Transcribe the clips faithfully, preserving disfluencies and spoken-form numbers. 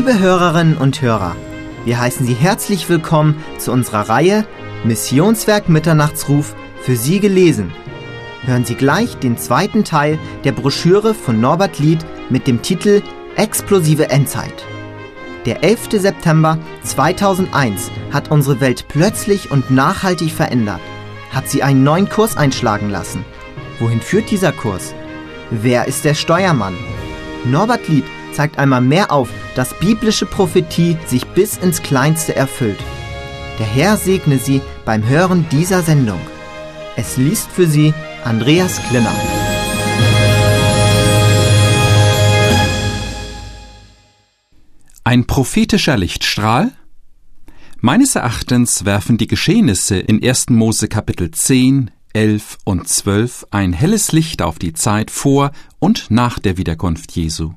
Liebe Hörerinnen und Hörer, wir heißen Sie herzlich willkommen zu unserer Reihe Missionswerk Mitternachtsruf für Sie gelesen. Hören Sie gleich den zweiten Teil der Broschüre von Norbert Lied mit dem Titel Explosive Endzeit. Der elfte September zweitausendeins hat unsere Welt plötzlich und nachhaltig verändert, hat sie einen neuen Kurs einschlagen lassen. Wohin führt dieser Kurs? Wer ist der Steuermann? Norbert Lied zeigt einmal mehr auf, dass biblische Prophetie sich bis ins Kleinste erfüllt. Der Herr segne Sie beim Hören dieser Sendung. Es liest für Sie Andreas Klinner. Ein prophetischer Lichtstrahl? Meines Erachtens werfen die Geschehnisse in ersten Mose Kapitel zehn, elf und zwölf ein helles Licht auf die Zeit vor und nach der Wiederkunft Jesu.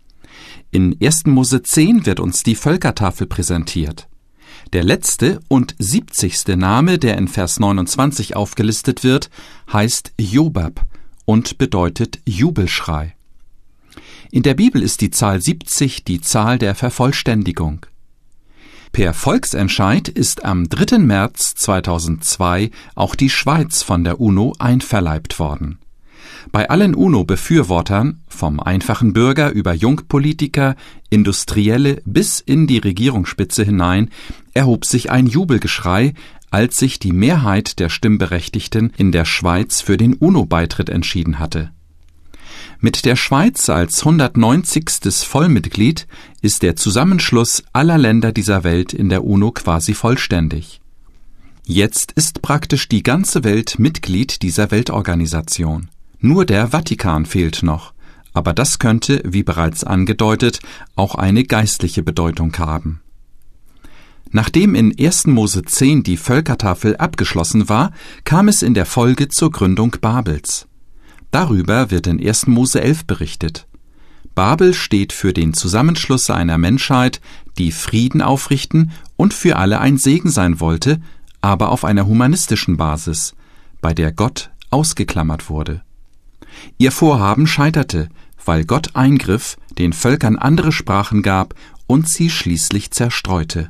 In ersten Mose zehn wird uns die Völkertafel präsentiert. Der letzte und siebzigste Name, der in Vers neunundzwanzig aufgelistet wird, heißt Jobab und bedeutet Jubelschrei. In der Bibel ist die Zahl siebzig die Zahl der Vervollständigung. Per Volksentscheid ist am dritten März zweitausendzwei auch die Schweiz von der UNO einverleibt worden. Bei allen UNO-Befürwortern, vom einfachen Bürger über Jungpolitiker, Industrielle bis in die Regierungsspitze hinein, erhob sich ein Jubelgeschrei, als sich die Mehrheit der Stimmberechtigten in der Schweiz für den UNO-Beitritt entschieden hatte. Mit der Schweiz als hundertneunzigstes Vollmitglied ist der Zusammenschluss aller Länder dieser Welt in der UNO quasi vollständig. Jetzt ist praktisch die ganze Welt Mitglied dieser Weltorganisation. Nur der Vatikan fehlt noch, aber das könnte, wie bereits angedeutet, auch eine geistliche Bedeutung haben. Nachdem in ersten Mose zehn die Völkertafel abgeschlossen war, kam es in der Folge zur Gründung Babels. Darüber wird in ersten Mose elf berichtet. Babel steht für den Zusammenschluss einer Menschheit, die Frieden aufrichten und für alle ein Segen sein wollte, aber auf einer humanistischen Basis, bei der Gott ausgeklammert wurde. Ihr Vorhaben scheiterte, weil Gott eingriff, den Völkern andere Sprachen gab und sie schließlich zerstreute.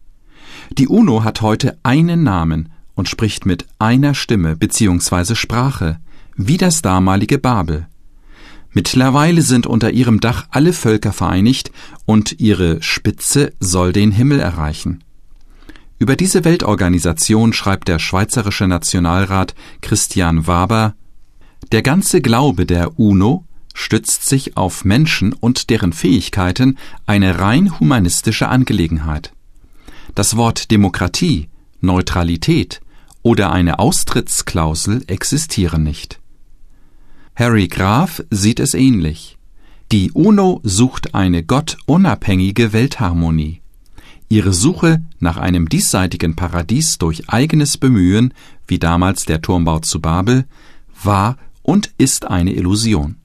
Die UNO hat heute einen Namen und spricht mit einer Stimme bzw. Sprache, wie das damalige Babel. Mittlerweile sind unter ihrem Dach alle Völker vereinigt und ihre Spitze soll den Himmel erreichen. Über diese Weltorganisation schreibt der Schweizerische Nationalrat Christian Waber: Der ganze Glaube der UNO stützt sich auf Menschen und deren Fähigkeiten, eine rein humanistische Angelegenheit. Das Wort Demokratie, Neutralität oder eine Austrittsklausel existieren nicht. Harry Graf sieht es ähnlich. Die UNO sucht eine gottunabhängige Weltharmonie. Ihre Suche nach einem diesseitigen Paradies durch eigenes Bemühen, wie damals der Turmbau zu Babel, war und ist eine Illusion.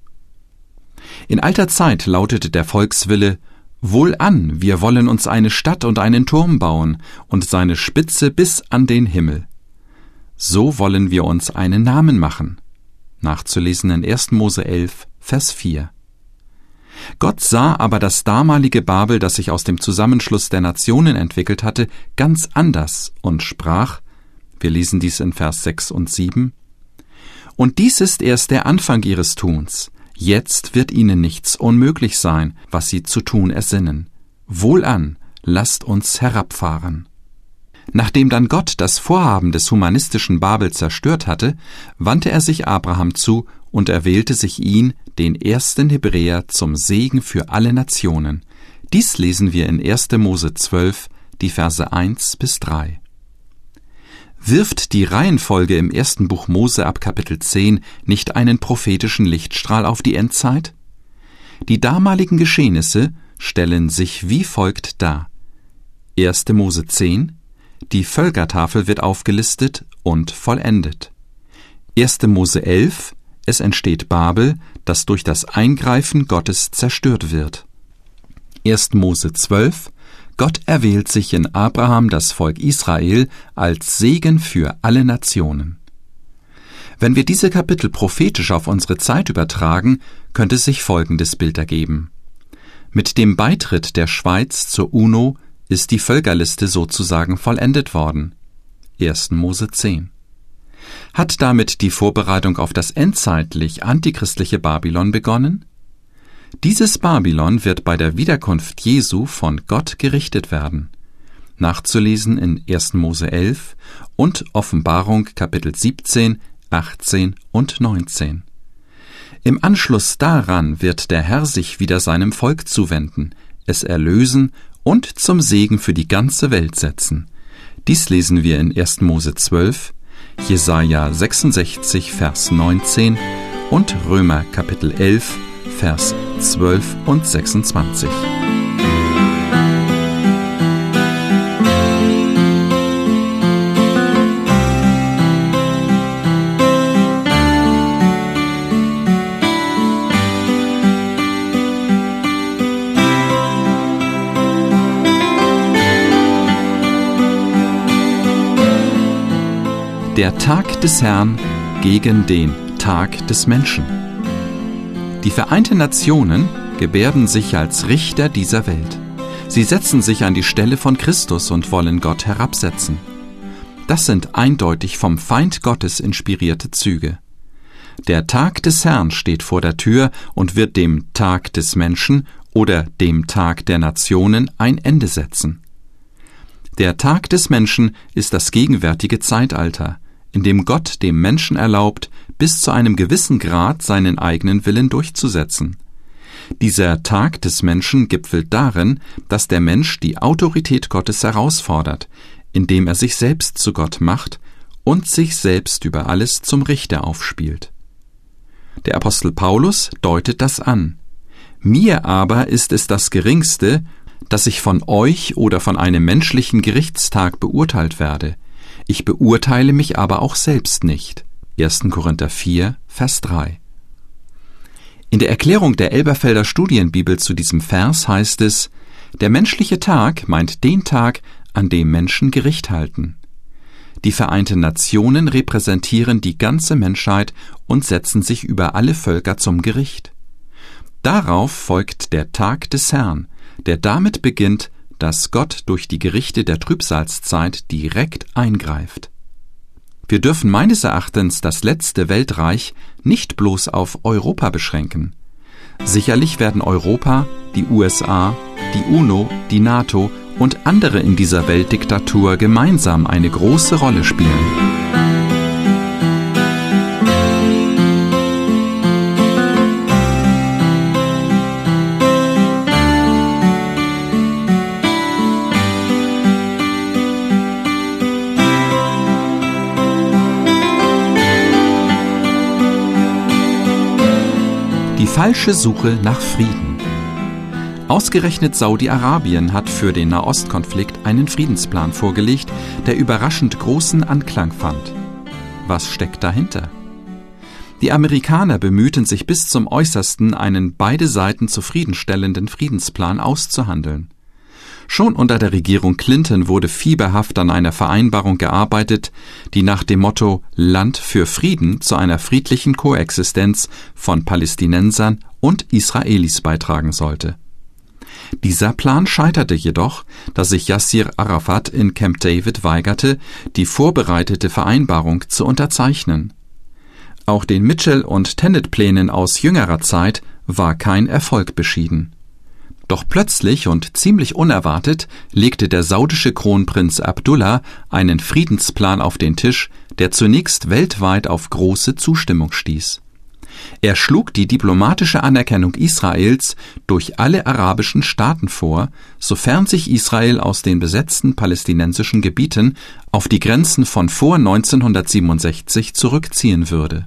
In alter Zeit lautete der Volkswille: Wohlan, wir wollen uns eine Stadt und einen Turm bauen und seine Spitze bis an den Himmel. So wollen wir uns einen Namen machen. Nachzulesen in ersten Mose elf, Vers vier. Gott sah aber das damalige Babel, das sich aus dem Zusammenschluss der Nationen entwickelt hatte, ganz anders und sprach, wir lesen dies in Vers sechs und sieben, und dies ist erst der Anfang ihres Tuns. Jetzt wird ihnen nichts unmöglich sein, was sie zu tun ersinnen. Wohlan, lasst uns herabfahren. Nachdem dann Gott das Vorhaben des humanistischen Babel zerstört hatte, wandte er sich Abraham zu und erwählte sich ihn, den ersten Hebräer, zum Segen für alle Nationen. Dies lesen wir in ersten Mose zwölf, die Verse eins bis drei. Wirft die Reihenfolge im ersten Buch Mose ab Kapitel zehn nicht einen prophetischen Lichtstrahl auf die Endzeit? Die damaligen Geschehnisse stellen sich wie folgt dar. ersten Mose zehn: Die Völkertafel wird aufgelistet und vollendet. ersten Mose elf: Es entsteht Babel, das durch das Eingreifen Gottes zerstört wird. ersten Mose zwölf: Gott erwählt sich in Abraham das Volk Israel als Segen für alle Nationen. Wenn wir diese Kapitel prophetisch auf unsere Zeit übertragen, könnte sich folgendes Bild ergeben. Mit dem Beitritt der Schweiz zur UNO ist die Völkerliste sozusagen vollendet worden. erster Mose zehn. Hat damit die Vorbereitung auf das endzeitlich antichristliche Babylon begonnen? Dieses Babylon wird bei der Wiederkunft Jesu von Gott gerichtet werden. Nachzulesen in erster Mose elf und Offenbarung Kapitel siebzehn, achtzehn und neunzehn. Im Anschluss daran wird der Herr sich wieder seinem Volk zuwenden, es erlösen und zum Segen für die ganze Welt setzen. Dies lesen wir in erster Mose zwölf, Jesaja sechsundsechzig, Vers neunzehn und Römer Kapitel elf, Vers zwölf und sechsundzwanzig. Der Tag des Herrn gegen den Tag des Menschen. Die Vereinten Nationen gebärden sich als Richter dieser Welt. Sie setzen sich an die Stelle von Christus und wollen Gott herabsetzen. Das sind eindeutig vom Feind Gottes inspirierte Züge. Der Tag des Herrn steht vor der Tür und wird dem Tag des Menschen oder dem Tag der Nationen ein Ende setzen. Der Tag des Menschen ist das gegenwärtige Zeitalter, in dem Gott dem Menschen erlaubt, bis zu einem gewissen Grad seinen eigenen Willen durchzusetzen. Dieser Tag des Menschen gipfelt darin, dass der Mensch die Autorität Gottes herausfordert, indem er sich selbst zu Gott macht und sich selbst über alles zum Richter aufspielt. Der Apostel Paulus deutet das an. Mir aber ist es das Geringste, dass ich von euch oder von einem menschlichen Gerichtstag beurteilt werde. Ich beurteile mich aber auch selbst nicht. erster Korinther vier, Vers drei. In der Erklärung der Elberfelder Studienbibel zu diesem Vers heißt es, der menschliche Tag meint den Tag, an dem Menschen Gericht halten. Die Vereinten Nationen repräsentieren die ganze Menschheit und setzen sich über alle Völker zum Gericht. Darauf folgt der Tag des Herrn, der damit beginnt, dass Gott durch die Gerichte der Trübsalzeit direkt eingreift. Wir dürfen meines Erachtens das letzte Weltreich nicht bloß auf Europa beschränken. Sicherlich werden Europa, die U S A, die UNO, die NATO und andere in dieser Weltdiktatur gemeinsam eine große Rolle spielen. Die falsche Suche nach Frieden. Ausgerechnet Saudi-Arabien hat für den Nahostkonflikt einen Friedensplan vorgelegt, der überraschend großen Anklang fand. Was steckt dahinter? Die Amerikaner bemühten sich bis zum Äußersten, einen beide Seiten zufriedenstellenden Friedensplan auszuhandeln. Schon unter der Regierung Clinton wurde fieberhaft an einer Vereinbarung gearbeitet, die nach dem Motto Land für Frieden zu einer friedlichen Koexistenz von Palästinensern und Israelis beitragen sollte. Dieser Plan scheiterte jedoch, da sich Yassir Arafat in Camp David weigerte, die vorbereitete Vereinbarung zu unterzeichnen. Auch den Mitchell- und Tenet-Plänen aus jüngerer Zeit war kein Erfolg beschieden. Doch plötzlich und ziemlich unerwartet legte der saudische Kronprinz Abdullah einen Friedensplan auf den Tisch, der zunächst weltweit auf große Zustimmung stieß. Er schlug die diplomatische Anerkennung Israels durch alle arabischen Staaten vor, sofern sich Israel aus den besetzten palästinensischen Gebieten auf die Grenzen von vor neunzehnhundertsiebenundsechzig zurückziehen würde.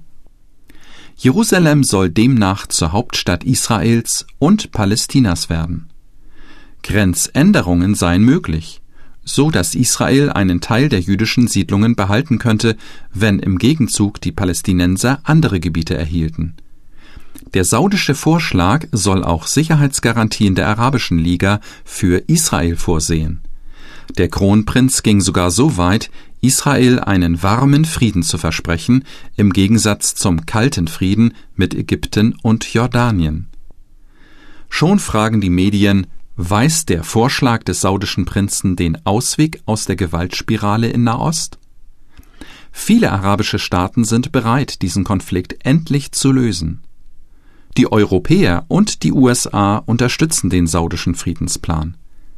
Jerusalem soll demnach zur Hauptstadt Israels und Palästinas werden. Grenzänderungen seien möglich, so dass Israel einen Teil der jüdischen Siedlungen behalten könnte, wenn im Gegenzug die Palästinenser andere Gebiete erhielten. Der saudische Vorschlag soll auch Sicherheitsgarantien der Arabischen Liga für Israel vorsehen. Der Kronprinz ging sogar so weit, Israel einen warmen Frieden zu versprechen, im Gegensatz zum kalten Frieden mit Ägypten und Jordanien. Schon fragen die Medien, weiß der Vorschlag des saudischen Prinzen den Ausweg aus der Gewaltspirale in Nahost? Viele arabische Staaten sind bereit, diesen Konflikt endlich zu lösen. Die Europäer und die U S A unterstützen den saudischen Friedensplan.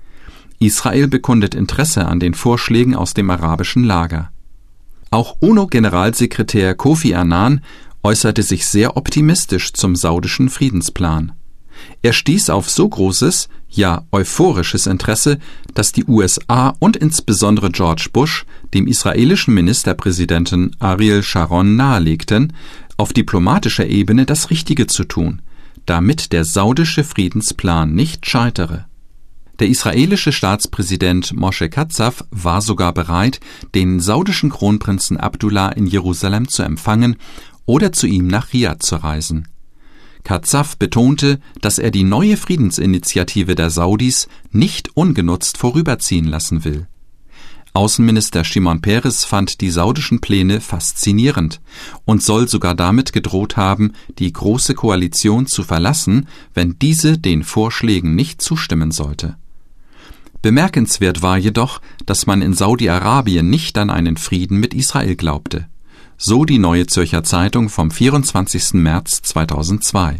Israel bekundet Interesse an den Vorschlägen aus dem arabischen Lager. Auch UNO-Generalsekretär Kofi Annan äußerte sich sehr optimistisch zum saudischen Friedensplan. Er stieß auf so großes, ja euphorisches Interesse, dass die U S A und insbesondere George Bush dem israelischen Ministerpräsidenten Ariel Sharon nahelegten, auf diplomatischer Ebene das Richtige zu tun, damit der saudische Friedensplan nicht scheitere. Der israelische Staatspräsident Moshe Katsav war sogar bereit, den saudischen Kronprinzen Abdullah in Jerusalem zu empfangen oder zu ihm nach Riad zu reisen. Katsav betonte, dass er die neue Friedensinitiative der Saudis nicht ungenutzt vorüberziehen lassen will. Außenminister Shimon Peres fand die saudischen Pläne faszinierend und soll sogar damit gedroht haben, die Große Koalition zu verlassen, wenn diese den Vorschlägen nicht zustimmen sollte. Bemerkenswert war jedoch, dass man in Saudi-Arabien nicht an einen Frieden mit Israel glaubte. So die Neue Zürcher Zeitung vom vierundzwanzigsten März zweitausendzwei.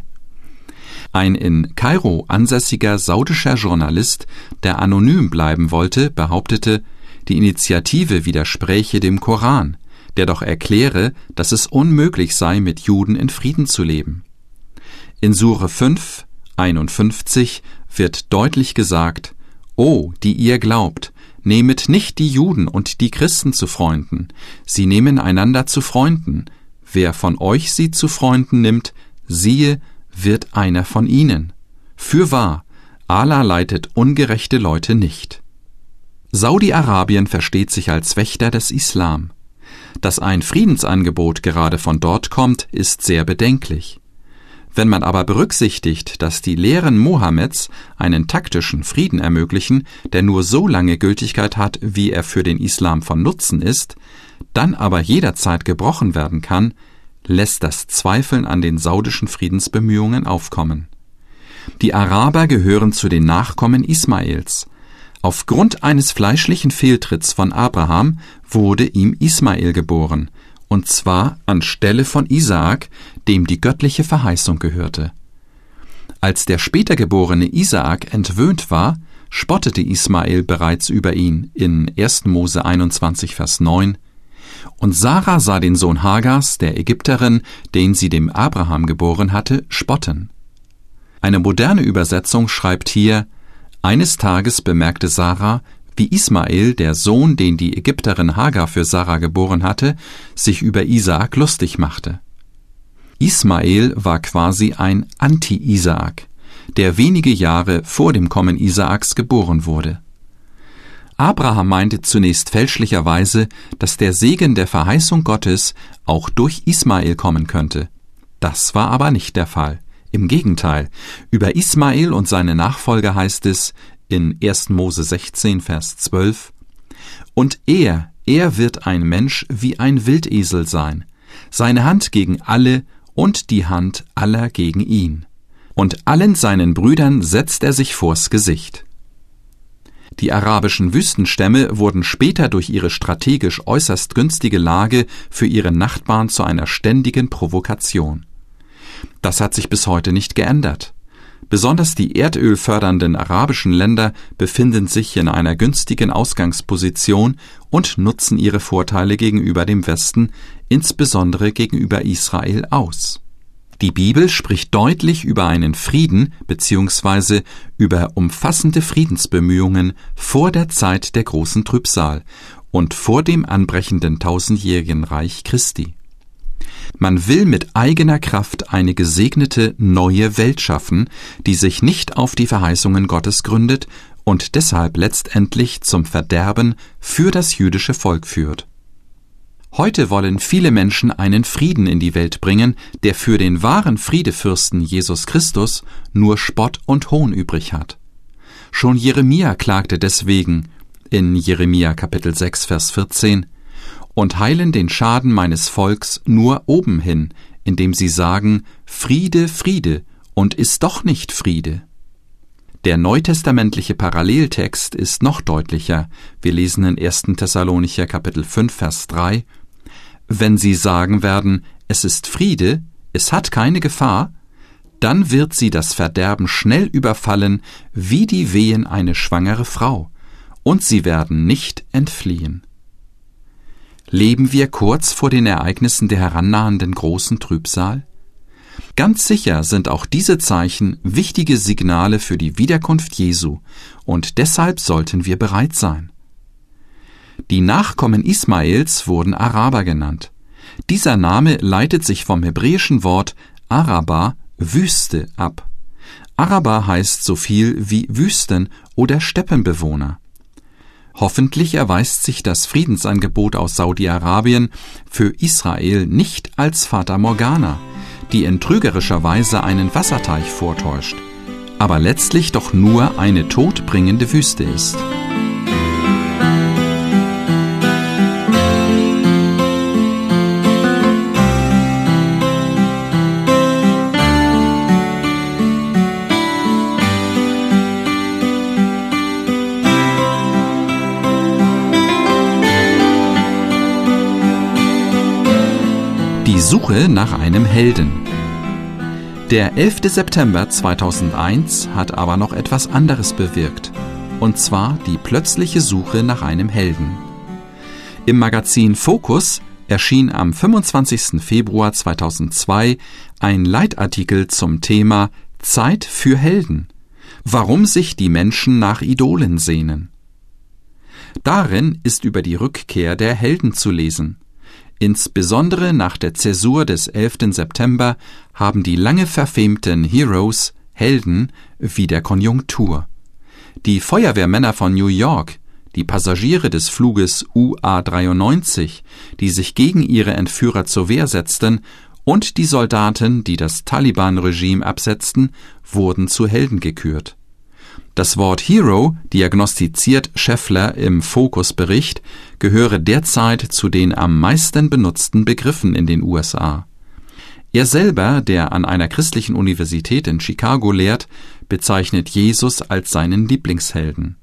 Ein in Kairo ansässiger saudischer Journalist, der anonym bleiben wollte, behauptete, die Initiative widerspräche dem Koran, der doch erkläre, dass es unmöglich sei, mit Juden in Frieden zu leben. In Sure fünf, einundfünfzig wird deutlich gesagt: O, die ihr glaubt, nehmet nicht die Juden und die Christen zu Freunden, sie nehmen einander zu Freunden. Wer von euch sie zu Freunden nimmt, siehe, wird einer von ihnen. Fürwahr, Allah leitet ungerechte Leute nicht. Saudi-Arabien versteht sich als Wächter des Islam. Dass ein Friedensangebot gerade von dort kommt, ist sehr bedenklich. Wenn man aber berücksichtigt, dass die Lehren Mohammeds einen taktischen Frieden ermöglichen, der nur so lange Gültigkeit hat, wie er für den Islam von Nutzen ist, dann aber jederzeit gebrochen werden kann, lässt das Zweifeln an den saudischen Friedensbemühungen aufkommen. Die Araber gehören zu den Nachkommen Ismaels. Aufgrund eines fleischlichen Fehltritts von Abraham wurde ihm Ismael geboren, und zwar anstelle von Isaak, dem die göttliche Verheißung gehörte. Als der später geborene Isaak entwöhnt war, spottete Ismael bereits über ihn in erster Mose einundzwanzig, Vers neun. Und Sarah sah den Sohn Hagars, der Ägypterin, den sie dem Abraham geboren hatte, spotten. Eine moderne Übersetzung schreibt hier: Eines Tages bemerkte Sarah, wie Ismael, der Sohn, den die Ägypterin Hagar für Sarah geboren hatte, sich über Isaak lustig machte. Ismael war quasi ein Anti-Isaak, der wenige Jahre vor dem Kommen Isaaks geboren wurde. Abraham meinte zunächst fälschlicherweise, dass der Segen der Verheißung Gottes auch durch Ismael kommen könnte. Das war aber nicht der Fall. Im Gegenteil, über Ismael und seine Nachfolger heißt es in erster Mose sechzehn, Vers zwölf: Und er, er wird ein Mensch wie ein Wildesel sein, seine Hand gegen alle und die Hand aller gegen ihn. Und allen seinen Brüdern setzt er sich vors Gesicht. Die arabischen Wüstenstämme wurden später durch ihre strategisch äußerst günstige Lage für ihre Nachbarn zu einer ständigen Provokation. Das hat sich bis heute nicht geändert. Besonders die erdölfördernden arabischen Länder befinden sich in einer günstigen Ausgangsposition und nutzen ihre Vorteile gegenüber dem Westen, insbesondere gegenüber Israel, aus. Die Bibel spricht deutlich über einen Frieden bzw. über umfassende Friedensbemühungen vor der Zeit der großen Trübsal und vor dem anbrechenden tausendjährigen Reich Christi. Man will mit eigener Kraft eine gesegnete neue Welt schaffen, die sich nicht auf die Verheißungen Gottes gründet und deshalb letztendlich zum Verderben für das jüdische Volk führt. Heute wollen viele Menschen einen Frieden in die Welt bringen, der für den wahren Friedefürsten Jesus Christus nur Spott und Hohn übrig hat. Schon Jeremia klagte deswegen in Jeremia Kapitel sechs, Vers vierzehn: Und heilen den Schaden meines Volks nur oben hin, indem sie sagen, Friede, Friede, und ist doch nicht Friede. Der neutestamentliche Paralleltext ist noch deutlicher. Wir lesen in ersten Thessalonicher Kapitel fünf, Vers drei: Wenn sie sagen werden, es ist Friede, es hat keine Gefahr, dann wird sie das Verderben schnell überfallen, wie die Wehen eine schwangere Frau, und sie werden nicht entfliehen. Leben wir kurz vor den Ereignissen der herannahenden großen Trübsal? Ganz sicher sind auch diese Zeichen wichtige Signale für die Wiederkunft Jesu, und deshalb sollten wir bereit sein. Die Nachkommen Ismaels wurden Araber genannt. Dieser Name leitet sich vom hebräischen Wort Araba, Wüste, ab. Araber heißt so viel wie Wüsten- oder Steppenbewohner. Hoffentlich erweist sich das Friedensangebot aus Saudi-Arabien für Israel nicht als Fata Morgana, die in trügerischer Weise einen Wasserteich vortäuscht, aber letztlich doch nur eine todbringende Wüste ist. Die Suche nach einem Helden. Der elfter September zweitausendeins hat aber noch etwas anderes bewirkt, und zwar die plötzliche Suche nach einem Helden. Im Magazin Focus erschien am fünfundzwanzigsten Februar zweitausendzwei ein Leitartikel zum Thema Zeit für Helden, warum sich die Menschen nach Idolen sehnen. Darin ist über die Rückkehr der Helden zu lesen. Insbesondere nach der Zäsur des elften September haben die lange verfemten Heroes, Helden, wieder Konjunktur. Die Feuerwehrmänner von New York, die Passagiere des Fluges U A dreiundneunzig, die sich gegen ihre Entführer zur Wehr setzten, und die Soldaten, die das Taliban-Regime absetzten, wurden zu Helden gekürt. Das Wort Hero, diagnostiziert Scheffler im Focus-Bericht, gehöre derzeit zu den am meisten benutzten Begriffen in den U S A. Er selber, der an einer christlichen Universität in Chicago lehrt, bezeichnet Jesus als seinen Lieblingshelden.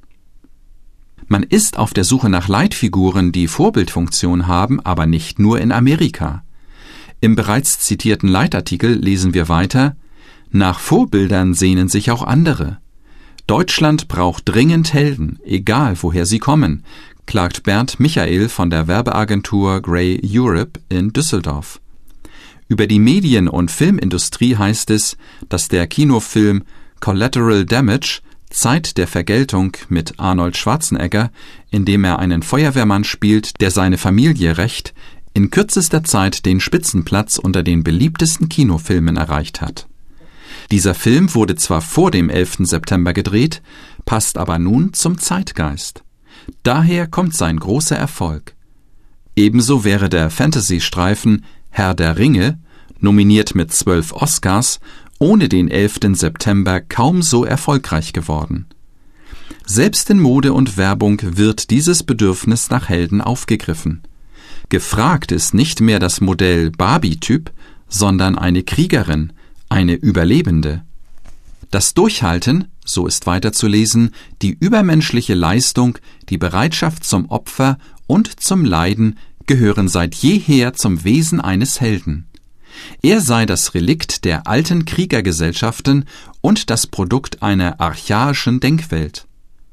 Man ist auf der Suche nach Leitfiguren, die Vorbildfunktion haben, aber nicht nur in Amerika. Im bereits zitierten Leitartikel lesen wir weiter: Nach Vorbildern sehnen sich auch andere. Deutschland braucht dringend Helden, egal woher sie kommen, klagt Bernd Michael von der Werbeagentur Grey Europe in Düsseldorf. Über die Medien- und Filmindustrie heißt es, dass der Kinofilm Collateral Damage, Zeit der Vergeltung mit Arnold Schwarzenegger, in dem er einen Feuerwehrmann spielt, der seine Familie rächt, in kürzester Zeit den Spitzenplatz unter den beliebtesten Kinofilmen erreicht hat. Dieser Film wurde zwar vor dem elften September gedreht, passt aber nun zum Zeitgeist. Daher kommt sein großer Erfolg. Ebenso wäre der Fantasy-Streifen Herr der Ringe, nominiert mit zwölf Oscars, ohne den elften September kaum so erfolgreich geworden. Selbst in Mode und Werbung wird dieses Bedürfnis nach Helden aufgegriffen. Gefragt ist nicht mehr das Modell Barbie-Typ, sondern eine Kriegerin, eine Überlebende. Das Durchhalten, so ist weiterzulesen, die übermenschliche Leistung, die Bereitschaft zum Opfer und zum Leiden gehören seit jeher zum Wesen eines Helden. Er sei das Relikt der alten Kriegergesellschaften und das Produkt einer archaischen Denkwelt.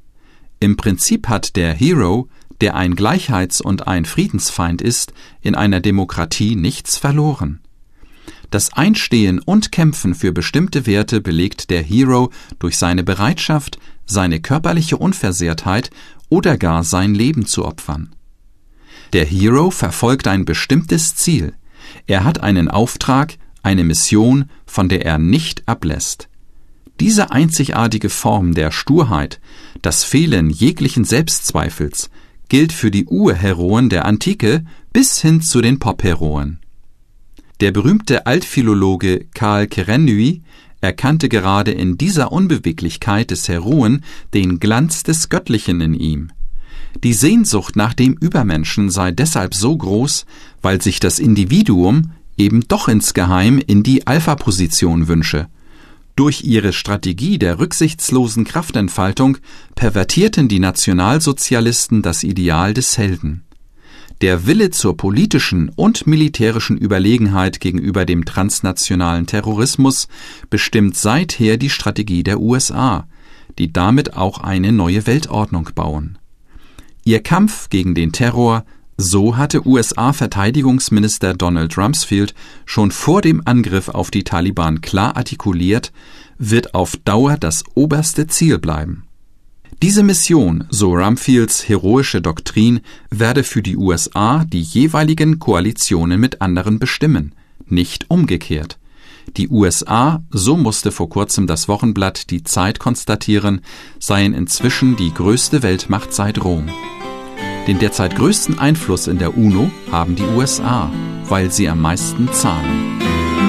Im Prinzip hat der Hero, der ein Gleichheits- und ein Friedensfeind ist, in einer Demokratie nichts verloren. Das Einstehen und Kämpfen für bestimmte Werte belegt der Hero durch seine Bereitschaft, seine körperliche Unversehrtheit oder gar sein Leben zu opfern. Der Hero verfolgt ein bestimmtes Ziel. Er hat einen Auftrag, eine Mission, von der er nicht ablässt. Diese einzigartige Form der Sturheit, das Fehlen jeglichen Selbstzweifels, gilt für die Urheroen der Antike bis hin zu den Popheroen. Der berühmte Altphilologe Karl Kerenyi erkannte gerade in dieser Unbeweglichkeit des Heroen den Glanz des Göttlichen in ihm. Die Sehnsucht nach dem Übermenschen sei deshalb so groß, weil sich das Individuum eben doch insgeheim in die Alpha-Position wünsche. Durch ihre Strategie der rücksichtslosen Kraftentfaltung pervertierten die Nationalsozialisten das Ideal des Helden. Der Wille zur politischen und militärischen Überlegenheit gegenüber dem transnationalen Terrorismus bestimmt seither die Strategie der U S A, die damit auch eine neue Weltordnung bauen. Ihr Kampf gegen den Terror, so hatte U S A-Verteidigungsminister Donald Rumsfeld schon vor dem Angriff auf die Taliban klar artikuliert, wird auf Dauer das oberste Ziel bleiben. Diese Mission, so Rumsfelds heroische Doktrin, werde für die U S A die jeweiligen Koalitionen mit anderen bestimmen, nicht umgekehrt. Die U S A, so musste vor kurzem das Wochenblatt Die Zeit konstatieren, seien inzwischen die größte Weltmacht seit Rom. Den derzeit größten Einfluss in der UNO haben die U S A, weil sie am meisten zahlen.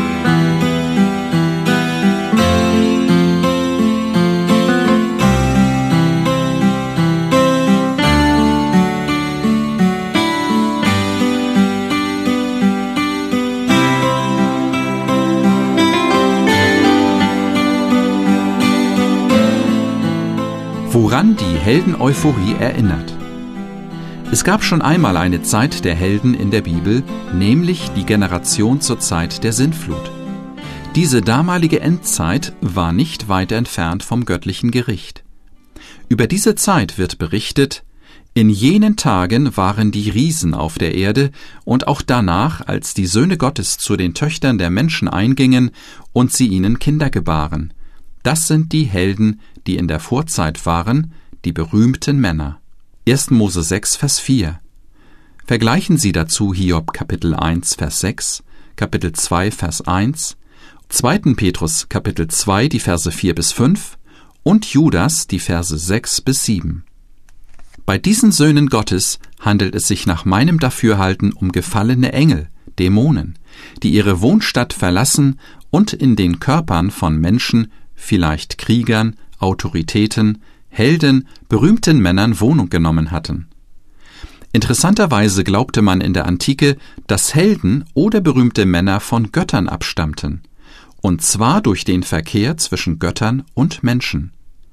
Woran die Helden-Euphorie erinnert. Es gab schon einmal eine Zeit der Helden in der Bibel, nämlich die Generation zur Zeit der Sintflut. Diese damalige Endzeit war nicht weit entfernt vom göttlichen Gericht. Über diese Zeit wird berichtet: In jenen Tagen waren die Riesen auf der Erde und auch danach, als die Söhne Gottes zu den Töchtern der Menschen eingingen und sie ihnen Kinder gebaren. Das sind die Helden, die in der Vorzeit waren, die berühmten Männer. erster Mose sechs, Vers vier. Vergleichen Sie dazu Hiob Kapitel eins, Vers sechs, Kapitel zwei, Vers eins, zweiter Petrus Kapitel zwei, die Verse vier bis fünf und Judas, die Verse sechs bis sieben. Bei diesen Söhnen Gottes handelt es sich nach meinem Dafürhalten um gefallene Engel, Dämonen, die ihre Wohnstatt verlassen und in den Körpern von Menschen, vielleicht Kriegern, Autoritäten, Helden, berühmten Männern Wohnung genommen hatten. Interessanterweise glaubte man in der Antike, dass Helden oder berühmte Männer von Göttern abstammten, und zwar durch den Verkehr zwischen Göttern und Menschen.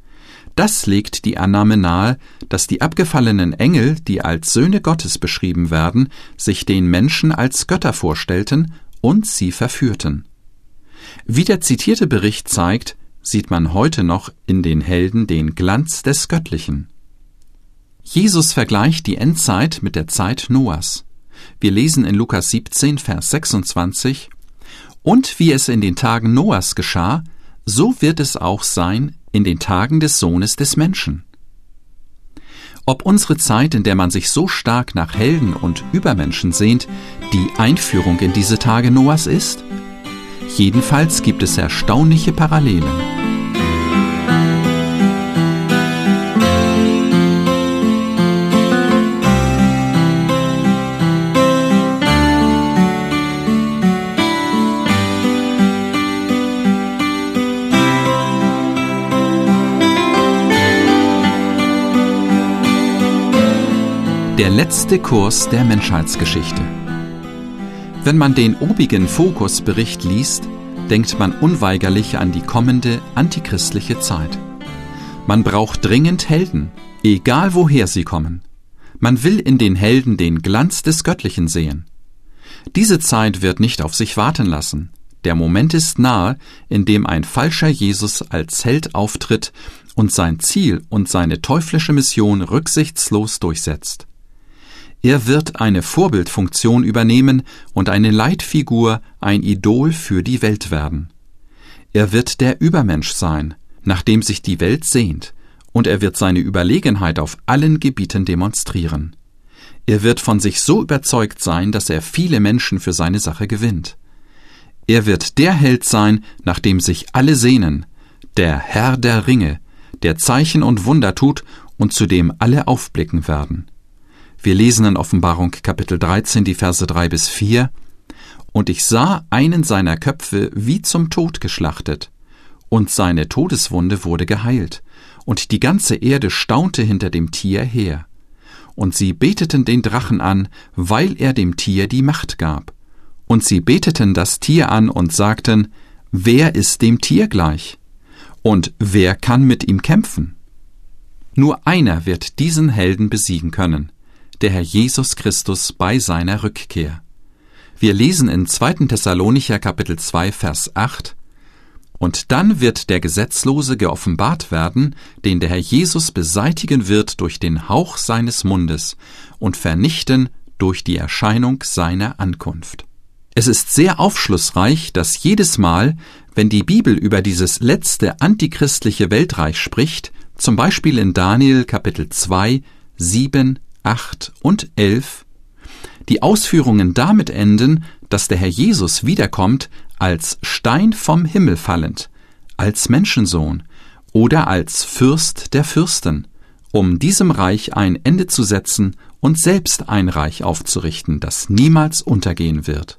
Das legt die Annahme nahe, dass die abgefallenen Engel, die als Söhne Gottes beschrieben werden, sich den Menschen als Götter vorstellten und sie verführten. Wie der zitierte Bericht zeigt, sieht man heute noch in den Helden den Glanz des Göttlichen. Jesus vergleicht die Endzeit mit der Zeit Noahs. Wir lesen in Lukas siebzehn, Vers sechsundzwanzig: Und wie es in den Tagen Noahs geschah, so wird es auch sein in den Tagen des Sohnes des Menschen. Ob unsere Zeit, in der man sich so stark nach Helden und Übermenschen sehnt, die Einführung in diese Tage Noahs ist? Jedenfalls gibt es erstaunliche Parallelen. Der letzte Kurs der Menschheitsgeschichte. Wenn man den obigen Fokusbericht liest, denkt man unweigerlich an die kommende antichristliche Zeit. Man braucht dringend Helden, egal woher sie kommen. Man will in den Helden den Glanz des Göttlichen sehen. Diese Zeit wird nicht auf sich warten lassen. Der Moment ist nahe, in dem ein falscher Jesus als Held auftritt und sein Ziel und seine teuflische Mission rücksichtslos durchsetzt. Er wird eine Vorbildfunktion übernehmen und eine Leitfigur, ein Idol für die Welt werden. Er wird der Übermensch sein, nach dem sich die Welt sehnt, und er wird seine Überlegenheit auf allen Gebieten demonstrieren. Er wird von sich so überzeugt sein, dass er viele Menschen für seine Sache gewinnt. Er wird der Held sein, nach dem sich alle sehnen, der Herr der Ringe, der Zeichen und Wunder tut und zu dem alle aufblicken werden. Wir lesen in Offenbarung Kapitel dreizehn, die Verse drei bis vier: Und ich sah einen seiner Köpfe wie zum Tod geschlachtet, und seine Todeswunde wurde geheilt, und die ganze Erde staunte hinter dem Tier her. Und sie beteten den Drachen an, weil er dem Tier die Macht gab. Und sie beteten das Tier an und sagten: Wer ist dem Tier gleich? Und wer kann mit ihm kämpfen? Nur einer wird diesen Helden besiegen können, der Herr Jesus Christus bei seiner Rückkehr. Wir lesen in zweiten Thessalonicher Kapitel zwei, Vers acht: Und dann wird der Gesetzlose geoffenbart werden, den der Herr Jesus beseitigen wird durch den Hauch seines Mundes und vernichten durch die Erscheinung seiner Ankunft. Es ist sehr aufschlussreich, dass jedes Mal, wenn die Bibel über dieses letzte antichristliche Weltreich spricht, zum Beispiel in Daniel Kapitel zwei, sieben, acht und elf, die Ausführungen damit enden, dass der Herr Jesus wiederkommt als Stein vom Himmel fallend, als Menschensohn oder als Fürst der Fürsten, um diesem Reich ein Ende zu setzen und selbst ein Reich aufzurichten, das niemals untergehen wird.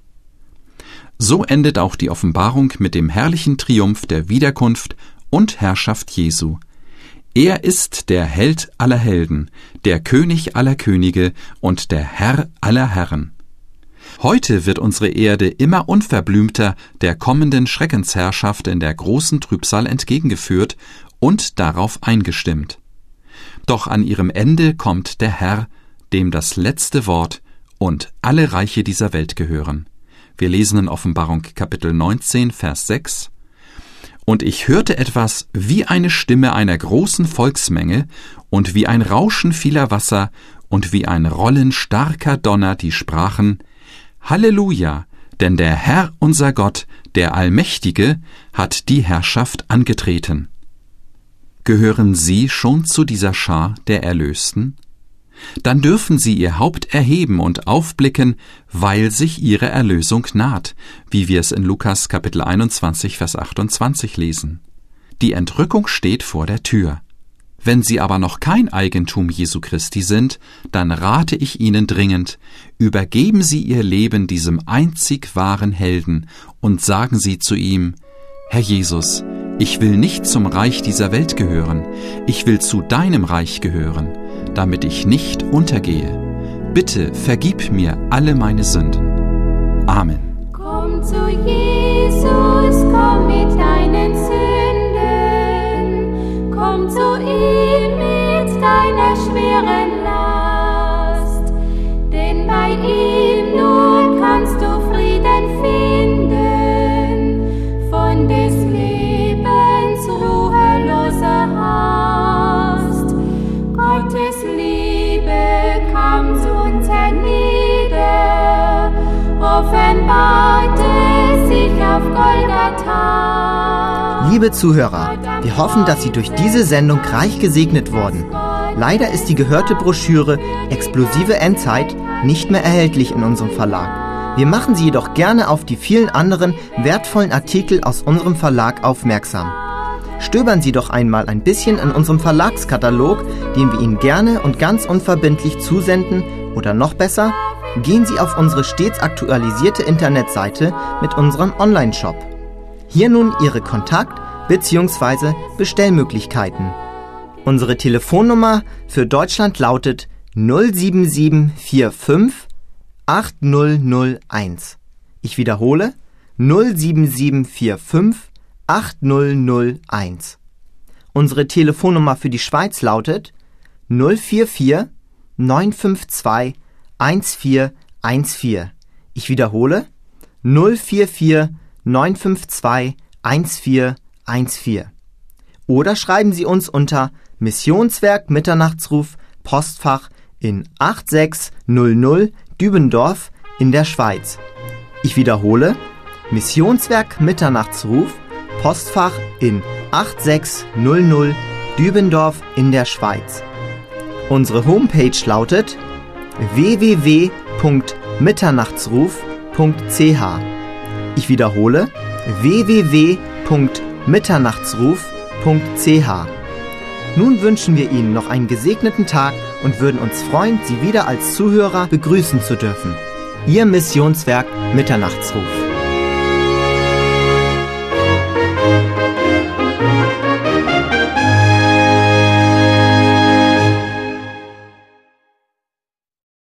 So endet auch die Offenbarung mit dem herrlichen Triumph der Wiederkunft und Herrschaft Jesu. Er ist der Held aller Helden, der König aller Könige und der Herr aller Herren. Heute wird unsere Erde immer unverblümter der kommenden Schreckensherrschaft in der großen Trübsal entgegengeführt und darauf eingestimmt. Doch an ihrem Ende kommt der Herr, dem das letzte Wort und alle Reiche dieser Welt gehören. Wir lesen in Offenbarung Kapitel neunzehn, Vers sechs: Und ich hörte etwas wie eine Stimme einer großen Volksmenge und wie ein Rauschen vieler Wasser und wie ein Rollen starker Donner, die sprachen: Halleluja, denn der Herr unser Gott, der Allmächtige, hat die Herrschaft angetreten. Gehören Sie schon zu dieser Schar der Erlösten? Dann dürfen Sie Ihr Haupt erheben und aufblicken, weil sich Ihre Erlösung naht, wie wir es in Lukas Kapitel einundzwanzig, Vers achtundzwanzig lesen. Die Entrückung steht vor der Tür. Wenn Sie aber noch kein Eigentum Jesu Christi sind, dann rate ich Ihnen dringend, übergeben Sie Ihr Leben diesem einzig wahren Helden und sagen Sie zu ihm: Herr Jesus, ich will nicht zum Reich dieser Welt gehören, ich will zu deinem Reich gehören, damit ich nicht untergehe. Bitte vergib mir alle meine Sünden. Amen. Komm zu Jesus, komm mit deinen Sünden, komm zu ihm mit deiner schweren Last, denn bei ihm nur kannst du Frieden finden, von des Lebens ruheloser Hast. Gottes Liebe kam zu uns hernieder, offenbarte sich auf Golgatha. Liebe Zuhörer, wir hoffen, dass Sie durch diese Sendung reich gesegnet wurden. Leider ist die gehörte Broschüre Explosive Endzeit nicht mehr erhältlich in unserem Verlag. Wir machen Sie jedoch gerne auf die vielen anderen wertvollen Artikel aus unserem Verlag aufmerksam. Stöbern Sie doch einmal ein bisschen in unserem Verlagskatalog, den wir Ihnen gerne und ganz unverbindlich zusenden, oder noch besser, gehen Sie auf unsere stets aktualisierte Internetseite mit unserem Online-Shop. Hier nun Ihre Kontakt- bzw. Bestellmöglichkeiten. Unsere Telefonnummer für Deutschland lautet null sieben sieben vier fünf acht null null eins. Ich wiederhole null sieben sieben vier fünf acht null null eins. Unsere Telefonnummer für die Schweiz lautet null vier vier neun fünf zwei eins vier eins vier. Ich wiederhole null vier vier neun fünf zwei eins vier eins vier. Oder schreiben Sie uns unter Missionswerk Mitternachtsruf, Postfach in acht sechs null null Dübendorf in der Schweiz. Ich wiederhole Missionswerk Mitternachtsruf, Postfach in acht sechs null null Dübendorf in der Schweiz. Unsere Homepage lautet w w w punkt mitternachtsruf punkt c h. Ich wiederhole w w w punkt mitternachtsruf punkt c h. Nun wünschen wir Ihnen noch einen gesegneten Tag und würden uns freuen, Sie wieder als Zuhörer begrüßen zu dürfen. Ihr Missionswerk Mitternachtsruf.